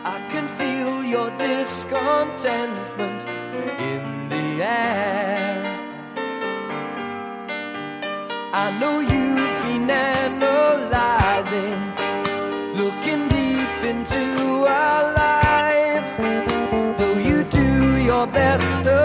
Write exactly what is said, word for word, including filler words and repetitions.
I can feel your discontentment in the air. I know you've been analyzing, looking deep into our lives. Though you do your best to